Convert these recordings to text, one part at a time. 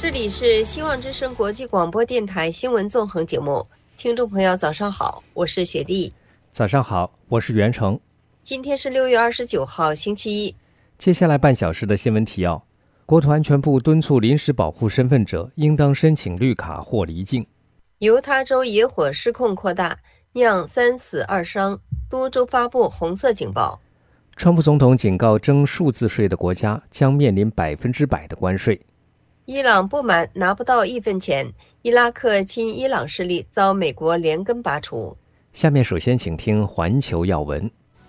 这里是希望之声国际广播电台新闻纵横节目，听众朋友早上好，我是雪莉。 早上好，我是袁成。 今天是6月29号星期一。 接下来半小时的新闻提要：国土安全部敦促临时保护身份者应当申请绿卡或离境。 犹他州野火失控扩大，酿3死2伤，多州发布红色警报。 川普总统警告征数字税的国家将面临100%的关税。 伊朗不满拿不到1分钱，伊拉克亲伊朗势力遭美国连根拔除。 下面首先请听环球要闻。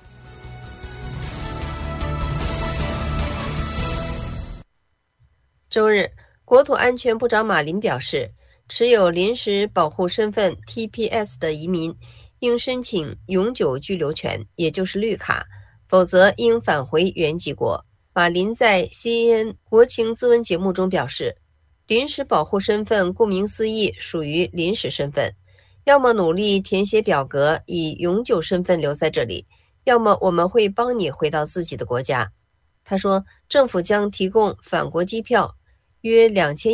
周日，国土安全部长马林表示，持有临时保护身份 TPS 的移民应申请永久居留权，也就是绿卡，否则应返回原籍国。马林在 CNN 国情咨文节目中表示，临时保护身份顾名思义属于临时身份，要么努力填写表格以永久身份留在这里，要么我们会帮你回到自己的国家。他说，政府将提供返国机票约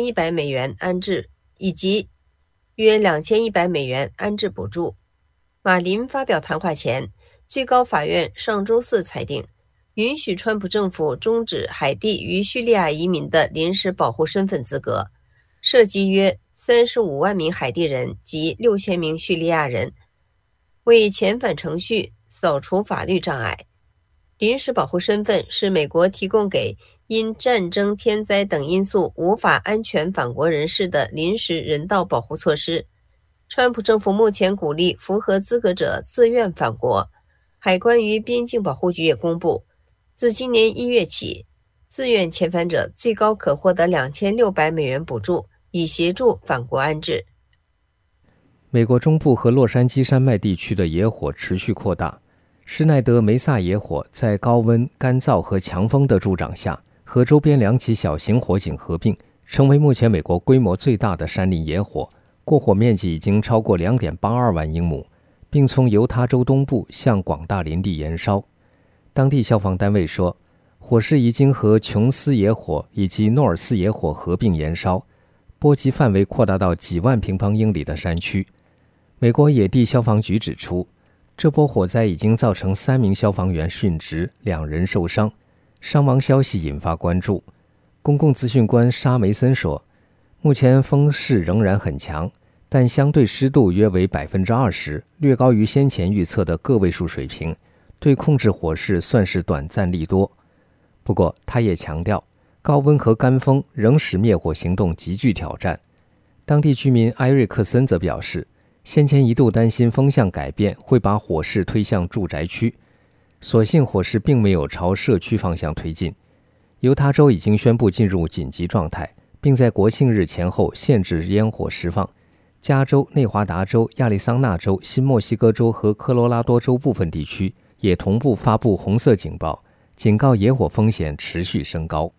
$2100安置，以及约$2100安置补助。马林发表谈话前，最高法院上周四裁定，允许川普政府终止海地与叙利亚移民的临时保护身份资格，涉及约35万名海地人及6000名叙利亚人，为遣返程序扫除法律障碍。临时保护身份是美国提供给因战争、天灾等因素无法安全返国人士的临时人道保护措施。川普政府目前鼓励符合资格者自愿返国。海关与边境保护局也公布，自今年1月起，自愿遣返者最高可获得$2600补助，以协助返国安置。 美国中部和洛杉矶山脉地区的野火持续扩大。施耐德梅萨野火在高温、干燥和强风的助长下，和周边2起小型火警合并，成为目前美国规模最大的山林野火，过火面积已经超过2.82万英亩，并从犹他州东部向广大林地延烧。当地消防单位说，火势已经和琼斯野火以及诺尔斯野火合并延烧，波及范围扩大到几万平方英里的山区。美国野地消防局指出，这波火灾已经造成3名消防员殉职，2人受伤，伤亡消息引发关注。公共资讯官沙梅森说，目前风势仍然很强，但相对湿度约为 20%， 略高于先前预测的个位数水平，对控制火势算是短暂利多。不过他也强调，高温和干风仍使灭火行动极具挑战。当地居民埃瑞克森则表示，先前一度担心风向改变会把火势推向住宅区，所幸火势并没有朝社区方向推进。犹他州已经宣布进入紧急状态，并在国庆日前后限制烟火释放。加州、内华达州、亚利桑那州、新墨西哥州和科罗拉多州部分地区也同步发布红色警报，警告野火风险持续升高。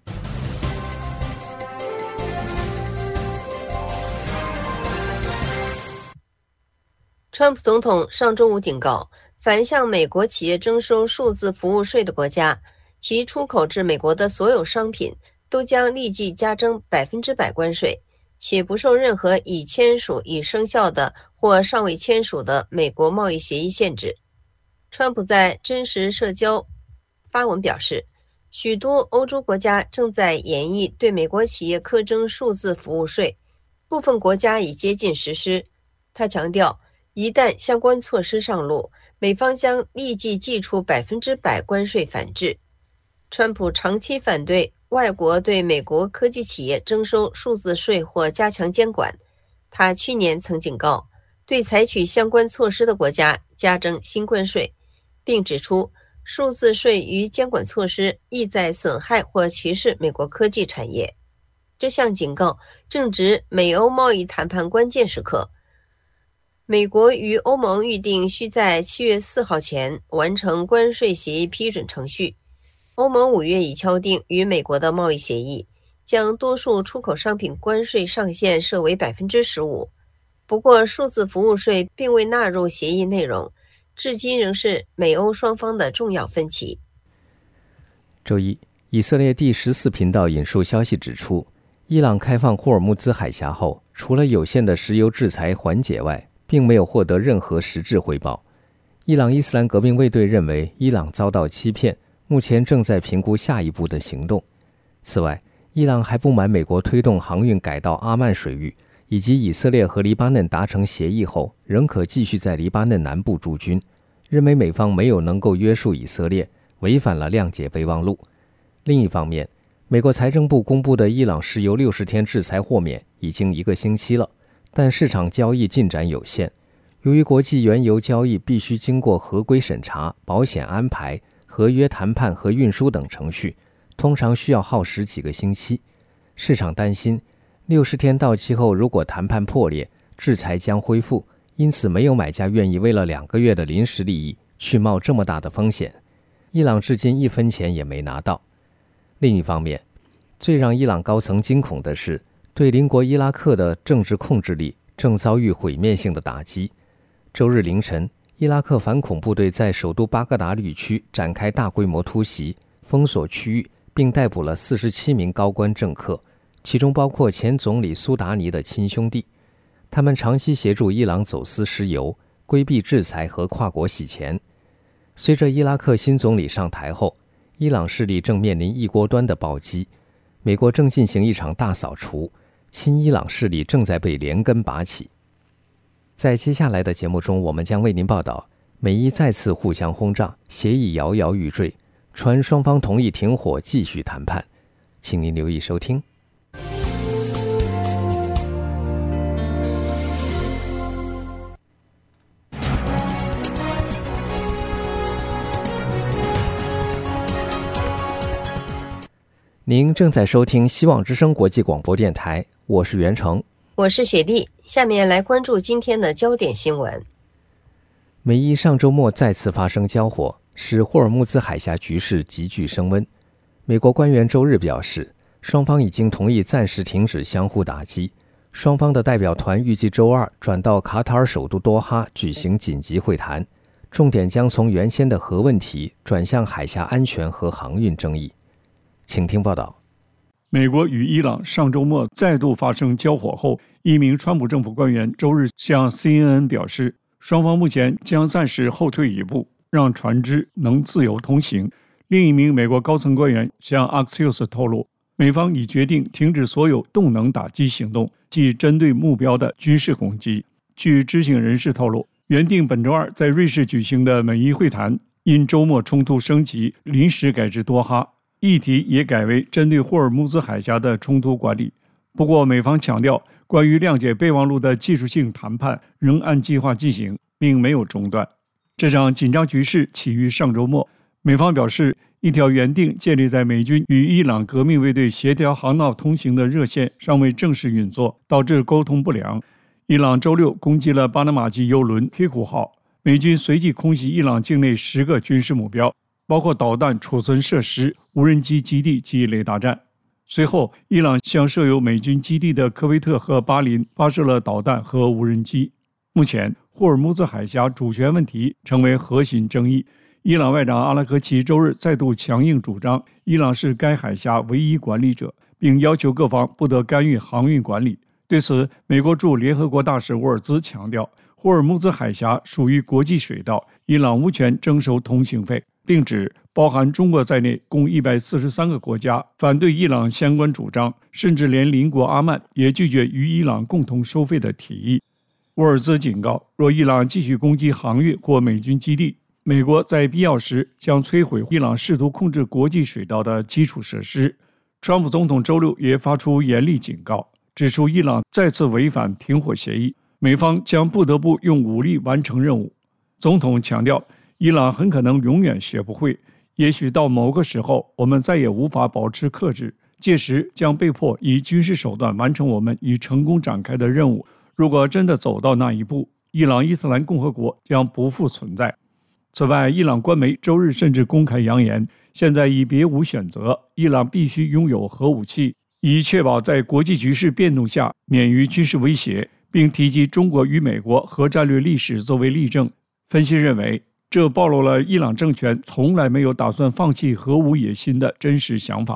川普总统上周五警告，凡向美国企业征收数字服务税的国家，其出口至美国的所有商品都将立即加征100%关税，且不受任何已签署、已生效的或尚未签署的美国贸易协议限制。川普在真实社交发文表示，许多欧洲国家正在研议对美国企业课征数字服务税，部分国家已接近实施。他强调，一旦相关措施上路，美方将立即祭出100%关税反制。川普长期反对外国对美国科技企业征收数字税或加强监管。他去年曾警告，对采取相关措施的国家加征新关税，并指出数字税与监管措施意在损害或歧视美国科技产业。这项警告正值美欧贸易谈判关键时刻。美国与欧盟预定需在7月4号前完成关税协议批准程序。欧盟5月已敲定与美国的贸易协议，将多数出口商品关税上限设为 15%。不过，数字服务税并未纳入协议内容，至今仍是美欧双方的重要分歧。 周一，以色列第14频道引述消息指出， 伊朗开放霍尔木兹海峡后，除了有限的石油制裁缓解外，并没有获得任何实质回报。伊朗伊斯兰革命卫队认为伊朗遭到欺骗，目前正在评估下一步的行动。此外，伊朗还不满美国推动航运改到阿曼水域，以及以色列和黎巴嫩达成协议后，仍可继续在黎巴嫩南部驻军，认为美方没有能够约束以色列，违反了谅解备忘录。另一方面，美国财政部公布的伊朗石油60天制裁豁免已经1个星期了，但市场交易进展有限。由于国际原油交易必须经过合规审查、保险安排、合约谈判和运输等程序，通常需要耗时几个星期。市场担心60天到期后，如果谈判破裂，制裁将恢复，因此没有买家愿意为了2个月的临时利益去冒这么大的风险。伊朗至今1分钱也没拿到。另一方面，最让伊朗高层惊恐的是，对邻国伊拉克的政治控制力正遭遇毁灭性的打击。周日凌晨，伊拉克反恐部队在首都巴格达旅区展开大规模突袭，封锁区域，并逮捕了47名高官政客，其中包括前总理苏达尼的亲兄弟。他们长期协助伊朗走私石油，规避制裁和跨国洗钱。随着伊拉克新总理上台后，伊朗势力正面临一锅端的暴击，美国正进行一场大扫除，亲伊朗势力正在被连根拔起。在接下来的节目中，我们将为您报道美伊再次互相轰炸，协议摇摇欲坠，传双方同意停火继续谈判。请您留意收听。您正在收听希望之声国际广播电台，我是袁成， 我是雪莉。下面来关注今天的焦点新闻。 美伊上周末再次发生交火，使霍尔木兹海峡局势急剧升温。美国官员周日表示，双方已经同意暂时停止相互打击，双方的代表团预计周二转到卡塔尔首都多哈举行紧急会谈，重点将从原先的核问题转向海峡安全和航运争议。请听报道。 美国与伊朗上周末再度发生交火后，一名川普政府官员周日向 CNN 表示，双方目前将暂时后退一步，让船只能自由通行。另一名美国高层官员向 Axios 透露，美方已决定停止所有动能打击行动，即针对目标的军事攻击。据知情人士透露，原定本周二在瑞士举行的美伊会谈，因周末冲突升级，临时改至多哈。议题也改为针对霍尔木兹海峡的冲突管理。不过，美方强调，关于谅解备忘录的技术性谈判仍按计划进行，并没有中断。这场紧张局势起于上周末，美方表示，一条原定建立在美军与伊朗革命卫队协调航道通行的热线尚未正式运作，导致沟通不良。伊朗周六攻击了巴拿马籍邮轮黑虎号，美军随即空袭伊朗境内10个军事目标，包括导弹储存设施、无人机基地及雷达站。随后，伊朗向设有美军基地的科威特和巴林发射了导弹和无人机。目前，霍尔木兹海峡主权问题成为核心争议。伊朗外长阿拉格齐周日再度强硬主张，伊朗是该海峡唯一管理者，并要求各方不得干预航运管理。对此，美国驻联合国大使沃尔兹强调，霍尔木兹海峡属于国际水道，伊朗无权征收通行费，并指包含中国在内共143个国家反对伊朗相关主张，甚至连邻国阿曼也拒绝与伊朗共同收费的提议。沃尔兹警告，若伊朗继续攻击航运或美军基地，美国在必要时将摧毁伊朗试图控制国际水道的基础设施。川普总统周六也发出严厉警告，指出伊朗再次违反停火协议，美方将不得不用武力完成任务。总统强调，伊朗很可能永远学不会，也许到某个时候，我们再也无法保持克制，届时将被迫以军事手段完成我们已成功展开的任务。如果真的走到那一步，伊朗伊斯兰共和国将不复存在。此外，伊朗官媒周日甚至公开扬言，现在已别无选择，伊朗必须拥有核武器，以确保在国际局势变动下免于军事威胁，并提及中国与美国核战略历史作为例证。分析认为，这暴露了伊朗政权从来没有打算放弃核武野心的真实想法。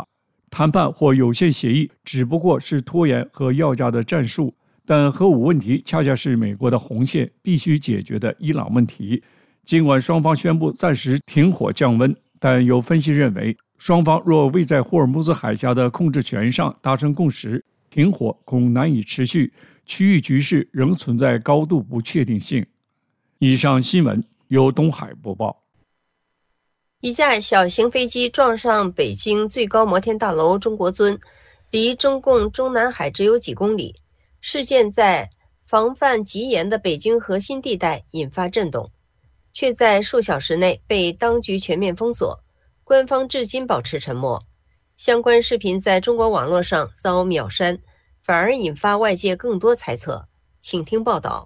谈判或有限协议只不过是拖延和要价的战术，但核武问题恰恰是美国的红线，必须解决的伊朗问题。尽管双方宣布暂时停火降温，但有分析认为，双方若未在霍尔木兹海峡的控制权上达成共识，停火恐难以持续，区域局势仍存在高度不确定性。以上新闻由东海播报。 一架小型飞机撞上北京最高摩天大楼中国尊，离中共中南海只有几公里。事件在防范极严的北京核心地带引发震动，却在数小时内被当局全面封锁，官方至今保持沉默。相关视频在中国网络上遭秒删，反而引发外界更多猜测。请听报道。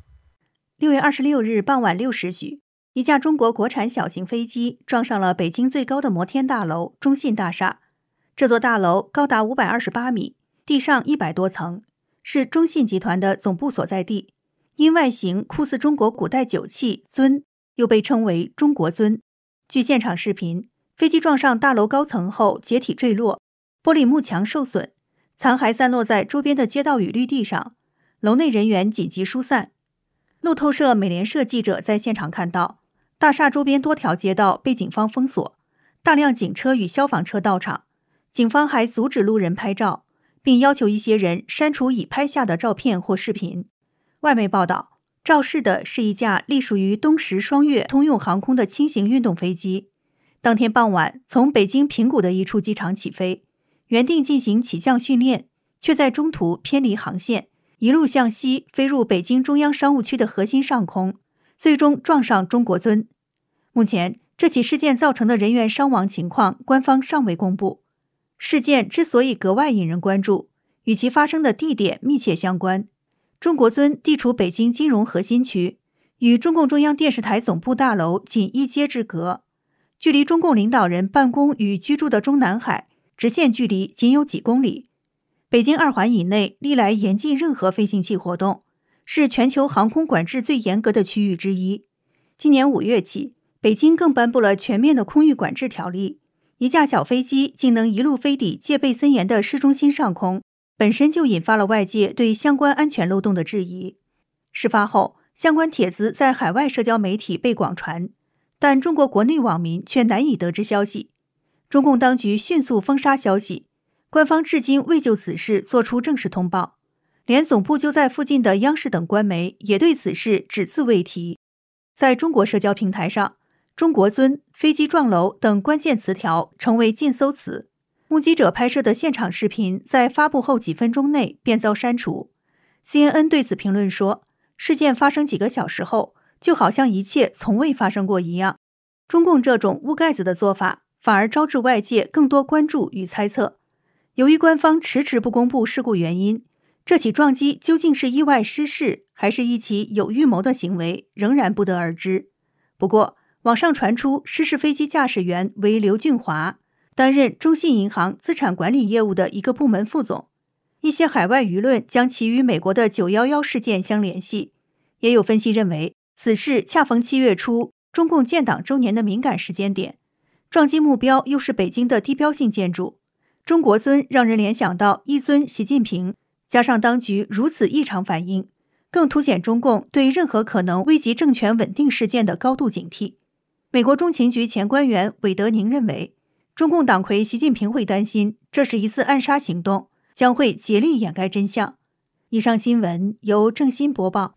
6月26日傍晚6时许，一架中国国产小型飞机撞上了北京最高的摩天大楼中信大厦。这座大楼高达528米，地上100多层，是中信集团的总部所在地。因外形酷似中国古代酒器尊，又被称为中国尊。据现场视频，飞机撞上大楼高层后解体坠落，玻璃幕墙受损，残骸散落在周边的街道与绿地上，楼内人员紧急疏散。路透社美联社记者在现场看到，大厦周边多条街道被警方封锁，大量警车与消防车到场，警方还阻止路人拍照，并要求一些人删除已拍下的照片或视频。外媒报道，肇事的是一架隶属于东石双月通用航空的轻型运动飞机，当天傍晚从北京平谷的一处机场起飞，原定进行起降训练，却在中途偏离航线，一路向西飞入北京中央商务区的核心上空，最终撞上中国尊。目前，这起事件造成的人员伤亡情况，官方尚未公布。事件之所以格外引人关注，与其发生的地点密切相关。中国尊地处北京金融核心区，与中共中央电视台总部大楼仅一街之隔，距离中共领导人办公与居住的中南海直线距离仅有几公里。北京2环以内历来严禁任何飞行器活动，是全球航空管制最严格的区域之一。今年5月起，北京更颁布了全面的空域管制条例，一架小飞机竟能一路飞抵戒备森严的市中心上空，本身就引发了外界对相关安全漏洞的质疑。事发后，相关帖子在海外社交媒体被广传，但中国国内网民却难以得知消息。中共当局迅速封杀消息，官方至今未就此事作出正式通报，连总部就在附近的央视等官媒也对此事只字未提。在中国社交平台上，中国尊、飞机撞楼等关键词条成为禁搜词。目击者拍摄的现场视频在发布后几分钟内便遭删除。CNN 对此评论说，事件发生几个小时后，就好像一切从未发生过一样。中共这种捂盖子的做法，反而招致外界更多关注与猜测。由于官方迟迟不公布事故原因，这起撞击究竟是意外失事，还是一起有预谋的行为，仍然不得而知。不过，网上传出失事飞机驾驶员为刘俊华，担任中信银行资产管理业务的一个部门副总。一些海外舆论将其与美国的911事件相联系，也有分析认为，此事恰逢7月初中共建党周年的敏感时间点，撞击目标又是北京的地标性建筑。中国尊让人联想到一尊习近平，加上当局如此异常反应，更凸显中共对任何可能危及政权稳定事件的高度警惕。美国中情局前官员韦德宁认为，中共党魁习近平会担心这是一次暗杀行动，将会竭力掩盖真相。以上新闻由郑欣播报。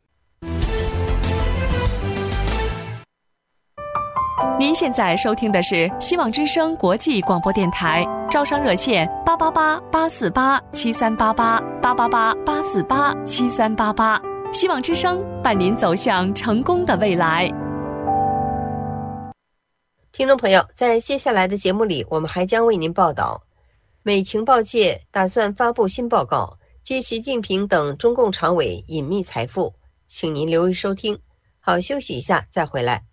您现在收听的是希望之声国际广播电台，招商热线888-848-7388，888-848-7388，希望之声伴您走向成功的未来。 听众朋友，在接下来的节目里，我们还将为您报道，美情报界打算发布新报告，揭习近平等中共常委隐秘财富，请您留意收听。好，休息一下再回来。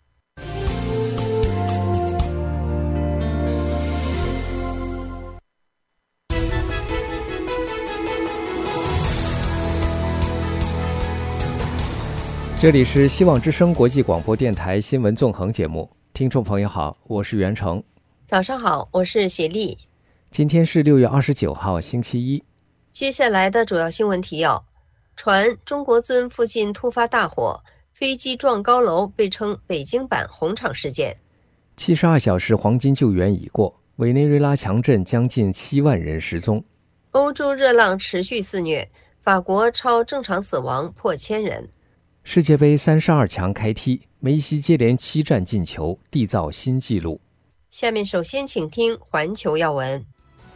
这里是希望之声国际广播电台新闻纵横节目，听众朋友好，我是袁成。 早上好，我是雪莉。 今天是6月29号，星期一。 接下来的主要新闻提要：传中国尊附近突发大火，飞机撞高楼，被称北京版红场事件。 72小时黄金救援已过，委内瑞拉强震将近7万人失踪。 欧洲热浪持续肆虐，法国超正常死亡破1000人。 世界杯32强开踢，梅西接连7战进球，缔造新纪录。 下面首先请听环球要闻。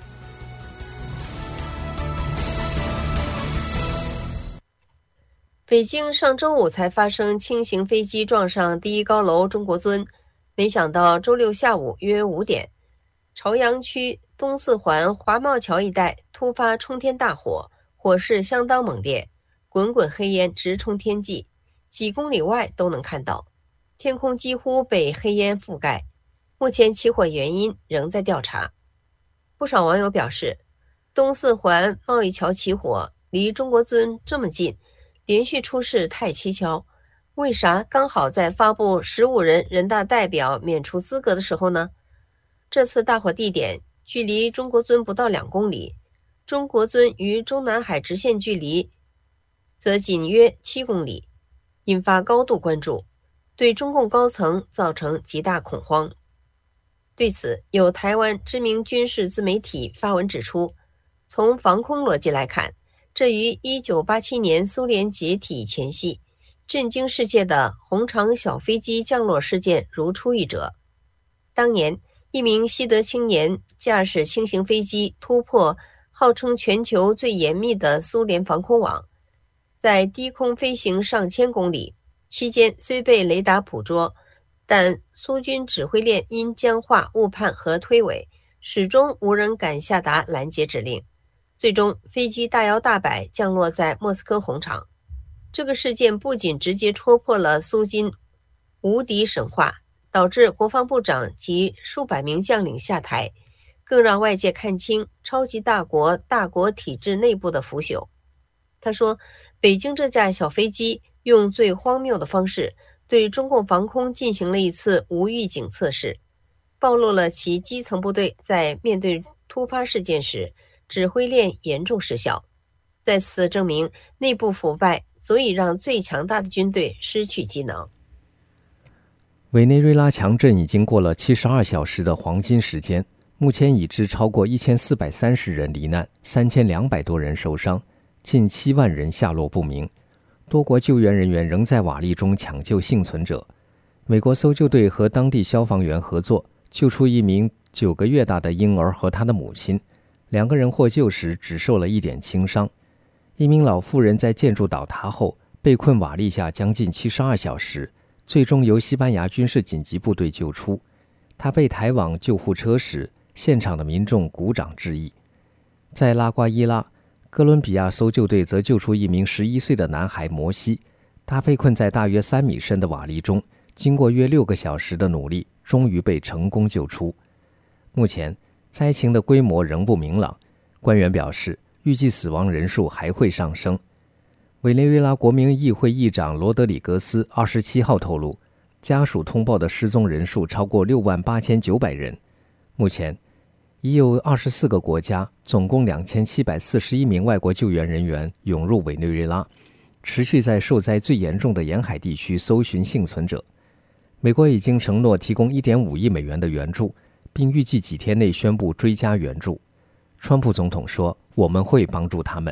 北京上周五才发生轻型飞机撞上第一高楼中国尊，没想到周六下午约5点，朝阳区东四环华贸桥一带突发冲天大火，火势相当猛烈，滚滚黑烟直冲天际，几公里外都能看到，天空几乎被黑烟覆盖。目前起火原因仍在调查。不少网友表示，东四环贸易桥起火，离中国尊这么近，连续出事太蹊跷，为啥刚好在发布15人人大代表免除资格的时候呢？这次大火地点距离中国尊不到2公里，中国尊与中南海直线距离则仅约7公里，引发高度关注，对中共高层造成极大恐慌。对此，有台湾知名军事自媒体发文指出，从防空逻辑来看，这与1987年苏联解体前夕震惊世界的红场小飞机降落事件如出一辙。当年，一名西德青年驾驶轻型飞机突破号称全球最严密的苏联防空网，在低空飞行上千公里，期间虽被雷达捕捉，但苏军指挥链因僵化、误判和推诿，始终无人敢下达拦截指令。最终，飞机大摇大摆降落在莫斯科红场。这个事件不仅直接戳破了苏军无敌神话，导致国防部长及数百名将领下台，更让外界看清超级大国体制内部的腐朽。他说，北京这架小飞机用最荒谬的方式对中共防空进行了一次无预警测试，暴露了其基层部队在面对突发事件时指挥链严重失效，再次证明内部腐败足以让最强大的军队失去机能。 委内瑞拉强震已经过了72小时的黄金时间，目前已知超过1430人罹难，3200多人受伤，近7万人下落不明。多国救援人员仍在瓦砾中抢救幸存者。美国搜救队和当地消防员合作，救出一名9个月大的婴儿和他的母亲，2个人获救时只受了一点轻伤。一名老妇人在建筑倒塌后被困瓦砾下将近72小时，最终由西班牙军事紧急部队救出。她被抬往救护车时，现场的民众鼓掌致意。在拉瓜伊拉，哥伦比亚搜救队则救出一名11岁的男孩摩西，他被困在大约3米深的瓦砾中，经过约6个小时的努力，终于被成功救出。目前，灾情的规模仍不明朗，官员表示，预计死亡人数还会上升。委内瑞拉国民议会议长罗德里格斯27号透露，家属通报的失踪人数超过68900人。目前，已有24个国家，总共2741名外国救援人员涌入委内瑞拉，持续在受灾最严重的沿海地区搜寻幸存者。美国已经承诺提供1.5亿美元的援助，并预计几天内宣布追加援助。川普总统说，我们会帮助他们。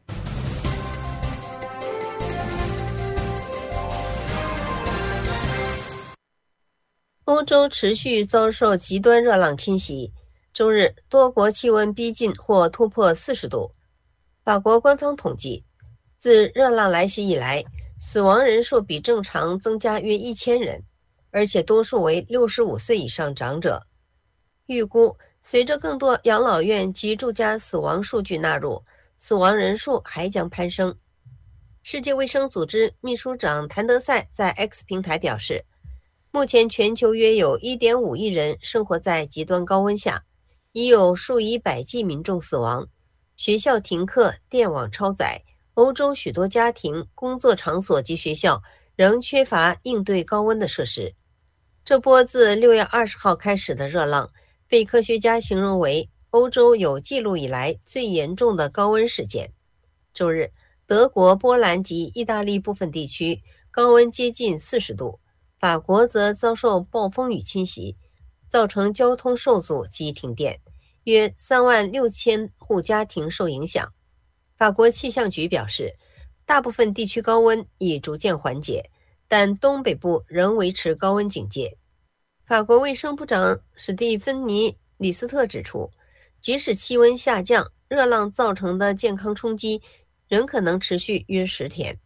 欧洲持续遭受极端热浪侵袭，周日多国气温逼近或突破40度。法国官方统计，自热浪来袭以来，死亡人数比正常增加约1000人，而且多数为65岁以上长者。预估随着更多养老院及住家死亡数据纳入，死亡人数还将攀升。世界卫生组织秘书长谭德赛在 X 平台表示，目前全球约有 1.5 亿人生活在极端高温下，已有数以百计民众死亡，学校停课，电网超载，欧洲许多家庭、工作场所及学校仍缺乏应对高温的设施。这波自6月20号开始的热浪被科学家形容为欧洲有记录以来最严重的高温事件。周日，德国、波兰及意大利部分地区高温接近40度，法国则遭受暴风雨侵袭，造成交通受阻及停电，约36000户家庭受影响。法国气象局表示，大部分地区高温已逐渐缓解，但东北部仍维持高温警戒。法国卫生部长史蒂芬妮·李斯特指出，即使气温下降，热浪造成的健康冲击仍可能持续约10天。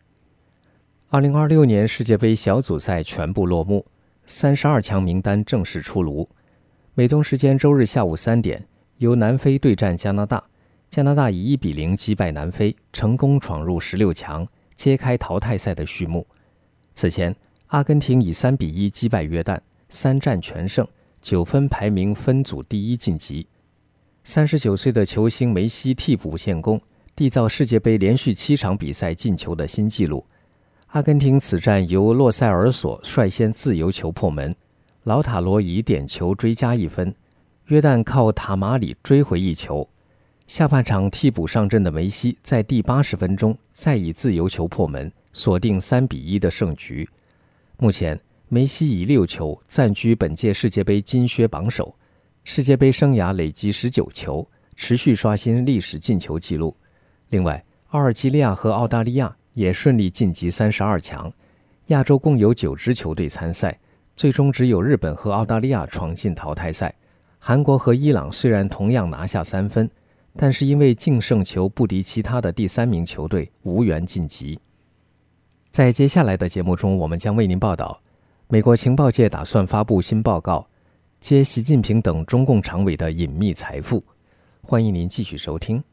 2026年世界杯小组赛全部落幕，32强名单正式出炉。美东时间周日下午3点，由南非对战加拿大，加拿大以1-0击败南非，成功闯入16强，揭开淘汰赛的序幕。此前，阿根廷以3-1击败约旦，3战全胜，9分排名分组第一晋级。39岁的球星梅西替补建功，缔造世界杯连续7场比赛进球的新纪录。阿根廷此战由洛塞尔索率先自由球破门，劳塔罗以点球追加1分，约旦靠塔马里追回1球。下半场替补上阵的梅西在第80分钟再以自由球破门，锁定3-1的胜局。目前梅西以6球暂居本届世界杯金靴榜首，世界杯生涯累积19球，持续刷新历史进球纪录。另外，阿尔及利亚和澳大利亚也顺利晋级32强。亚洲共有9支球队参赛，最终只有日本和澳大利亚闯进淘汰赛。韩国和伊朗虽然同样拿下3分，但是因为净胜球不敌其他的第3名球队，无缘晋级。在接下来的节目中，我们将为您报道，美国情报界打算发布新报告，揭习近平等中共常委的隐秘财富。欢迎您继续收听。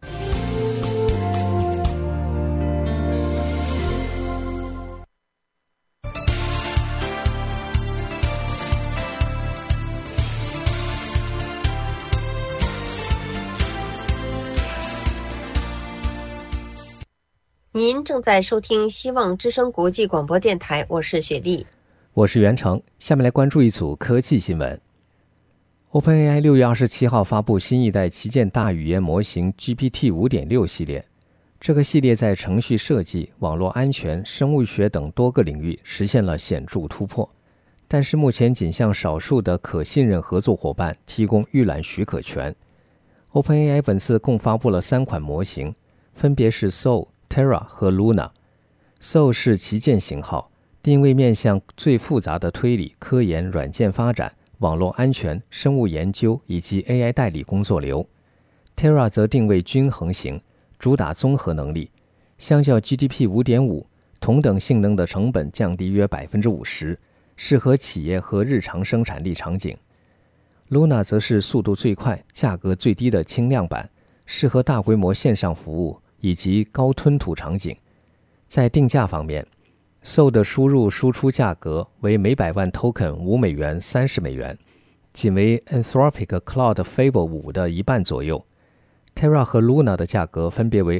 您正在收听希望之声国际广播电台，我是雪莉， 我是袁成。下面来关注一组科技新闻。OpenAI 6月27号发布新一代旗舰大语言模型 GPT 5.6 系列，这个系列在程序设计、网络安全、生物学等多个领域实现了显著突破，但是目前仅向少数的可信任合作伙伴提供预览许可权。OpenAI 本次共发布了3款模型，分别是 Soul、Terra 和 Luna。Soul 是旗舰型号，定位面向最复杂的推理、科研、软件发展、网络安全、生物研究以及 AI 代理工作流。Terra 则定位均衡型，主打综合能力，相较 GPT 5.5， 同等性能的成本降低约 50%， 适合企业和日常生产力场景。Luna 则是速度最快、价格最低的轻量版，适合大规模线上服务以及高吞吐场景。在定价方面， Soul 的输入输出价格为每100万 token $5、$30，仅为 Anthropic Claude Fable 5的1半左右。Terra 和 Luna 的价格分别为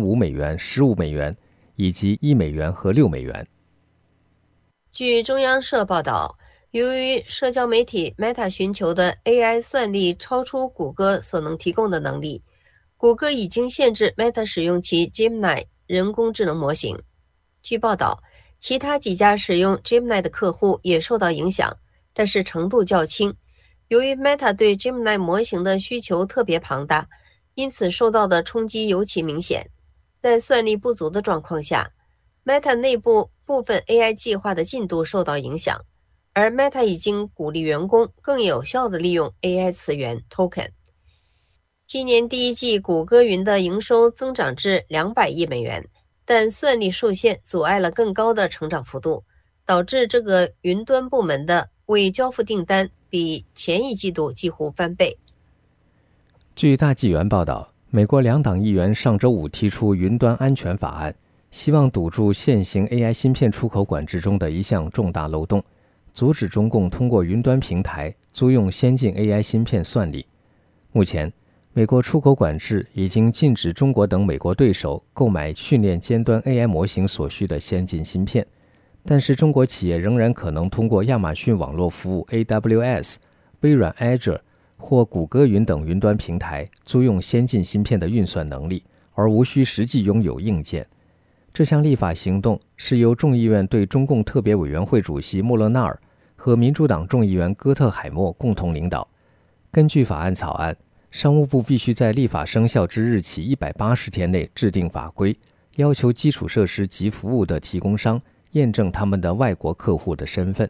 $2.5、$15以及$1和$6。 据中央社报道，由于社交媒体 Meta 寻求的 AI 算力超出谷歌所能提供的能力，谷歌已经限制 Meta 使用其 Gemini 人工智能模型。据报道，其他几家使用 Gemini 的客户也受到影响，但是程度较轻。由于 Meta 对 Gemini 模型的需求特别庞大，因此受到的冲击尤其明显。在算力不足的状况下， Meta 内部部分 AI 计划的进度受到影响，而 Meta 已经鼓励员工更有效地利用 AI 词源 token。今年第一季谷歌云的营收增长至$200亿，但算力受限阻碍了更高的成长幅度，导致这个云端部门的未交付订单比前一季度几乎翻倍。 据大纪元报道，美国2党议员上周五提出云端安全法案，希望堵住现行 AI 芯片出口管制中的一项重大漏洞，阻止中共通过云端平台租用先进 AI 芯片算力。目前，美国出口管制已经禁止中国等美国对手购买训练尖端 AI 模型所需的先进芯片，但是中国企业仍然可能通过亚马逊网络服务 AWS、微软 Azure 或谷歌云等云端平台租用先进芯片的运算能力，而无需实际拥有硬件。这项立法行动是由众议院对中共特别委员会主席穆勒纳尔和民主党众议员戈特海默共同领导。根据法案草案，商务部必须在立法生效之日起180天内制定法规，要求基础设施及服务的提供商验证他们的外国客户的身份。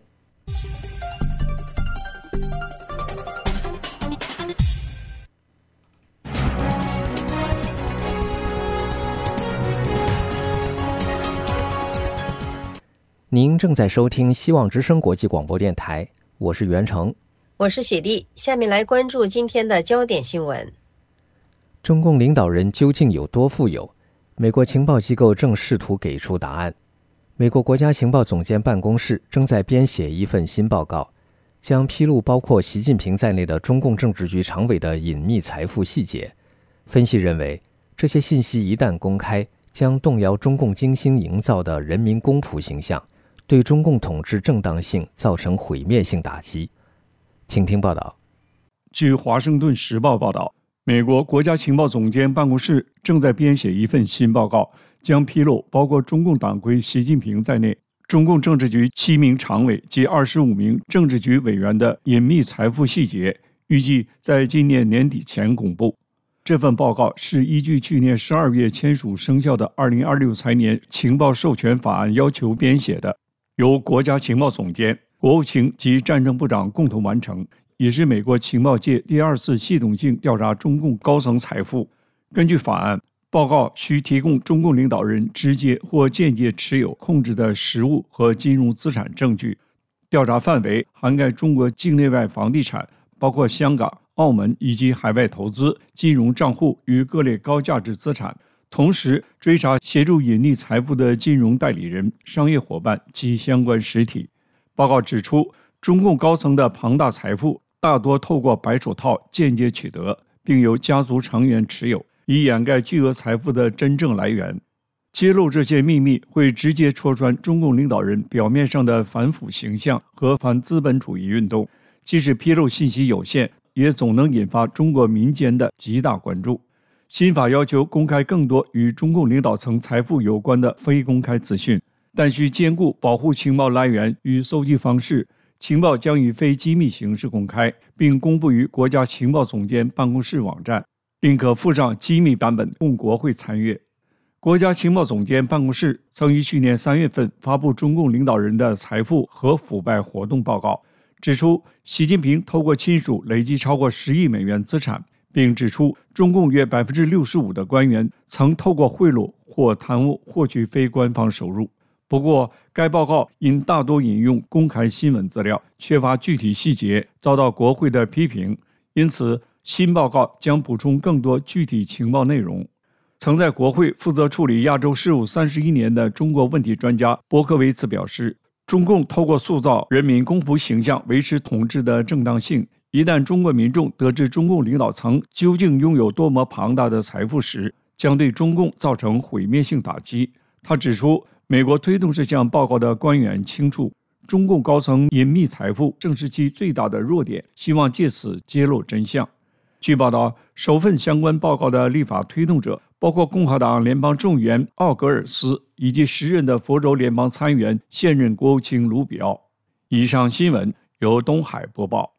您正在收听希望之声国际广播电台，我是袁成， 我是雪莉。下面来关注今天的焦点新闻。 中共领导人究竟有多富有？美国情报机构正试图给出答案。美国国家情报总监办公室正在编写一份新报告，将披露包括习近平在内的中共政治局常委的隐秘财富细节。分析认为，这些信息一旦公开，将动摇中共精心营造的人民公仆形象，对中共统治正当性造成毁灭性打击。请听报道。 据《华盛顿时报》报道，美国国家情报总监办公室正在编写一份新报告，将披露包括中共党魁习近平在内中共政治局7名常委及25名政治局委员的隐秘财富细节，预计在今年年底前公布。这份报告是依据去年12月签署生效的2026财年情报授权法案要求编写的，由国家情报总监、国务卿及战争部长共同完成，也是美国情报界第2次系统性调查中共高层财富。根据法案，报告需提供中共领导人直接或间接持有、控制的实物和金融资产证据。调查范围涵盖中国境内外房地产，包括香港、澳门以及海外投资、金融账户与各类高价值资产，同时追查协助隐匿财富的金融代理人、商业伙伴及相关实体。报告指出，中共高层的庞大财富大多透过白手套间接取得，并由家族成员持有，以掩盖巨额财富的真正来源。揭露这些秘密会直接戳穿中共领导人表面上的反腐形象和反资本主义运动，即使披露信息有限，也总能引发中国民间的极大关注。新法要求公开更多与中共领导层财富有关的非公开资讯，但需兼顾保护情报来源与搜集方式。情报将以非机密形式公开，并公布于国家情报总监办公室网站，并可附上机密版本供国会参阅。国家情报总监办公室曾于去年3月份发布中共领导人的财富和腐败活动报告，指出习近平透过亲属累计超过10亿美元资产，并指出中共约65%的官员曾透过贿赂或贪污获取非官方收入。不过，该报告因大多引用公开新闻资料，缺乏具体细节，遭到国会的批评。因此，新报告将补充更多具体情报内容。曾在国会负责处理亚洲事务31年的中国问题专家伯克维茨表示，中共透过塑造人民公仆形象维持统治的正当性。一旦中国民众得知中共领导层究竟拥有多么庞大的财富时，将对中共造成毁灭性打击。他指出，美国推动这项报告的官员清楚，中共高层隐秘财富正是其最大的弱点，希望借此揭露真相。据报道，首份相关报告的立法推动者包括共和党联邦众议员奥格尔斯以及时任的佛州联邦参议员、现任国务卿卢比奥。以上新闻由东海播报。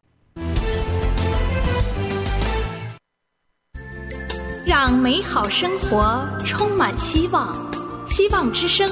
让美好生活充满希望，希望之声。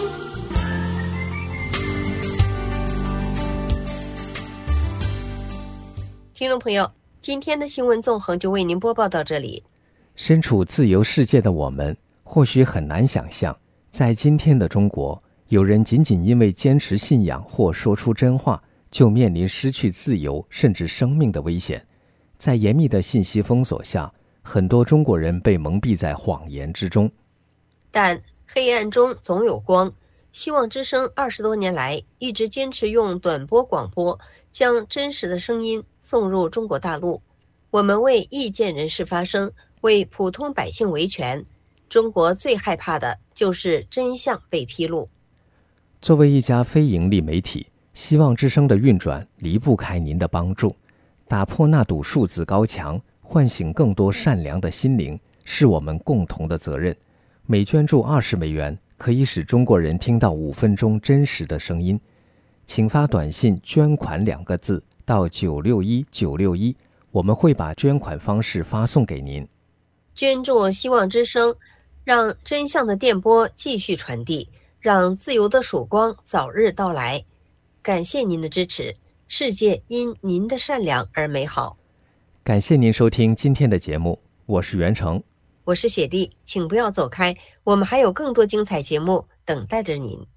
听众朋友，今天的新闻纵横就为您播报到这里。 身处自由世界的我们，或许很难想象，在今天的中国，有人仅仅因为坚持信仰或说出真话，就面临失去自由甚至生命的危险。在严密的信息封锁下，很多中国人被蒙蔽在谎言之中。 但黑暗中总有光。希望之声20多年来一直坚持用短波广播将真实的声音送入中国大陆。我们为意见人士发声，为普通百姓维权。中国最害怕的就是真相被披露。 作为一家非盈利媒体，希望之声的运转离不开您的帮助。 打破那堵数字高墙，唤醒更多善良的心灵，是我们共同的责任。每捐助20美元，可以使中国人听到5分钟真实的声音。请发短信捐款2个字到961961，我们会把捐款方式发送给您。 捐助希望之声，让真相的电波继续传递，让自由的曙光早日到来。感谢您的支持，世界因您的善良而美好。 感谢您收听今天的节目，我是袁成， 我是雪莉，请不要走开，我们还有更多精彩节目等待着您。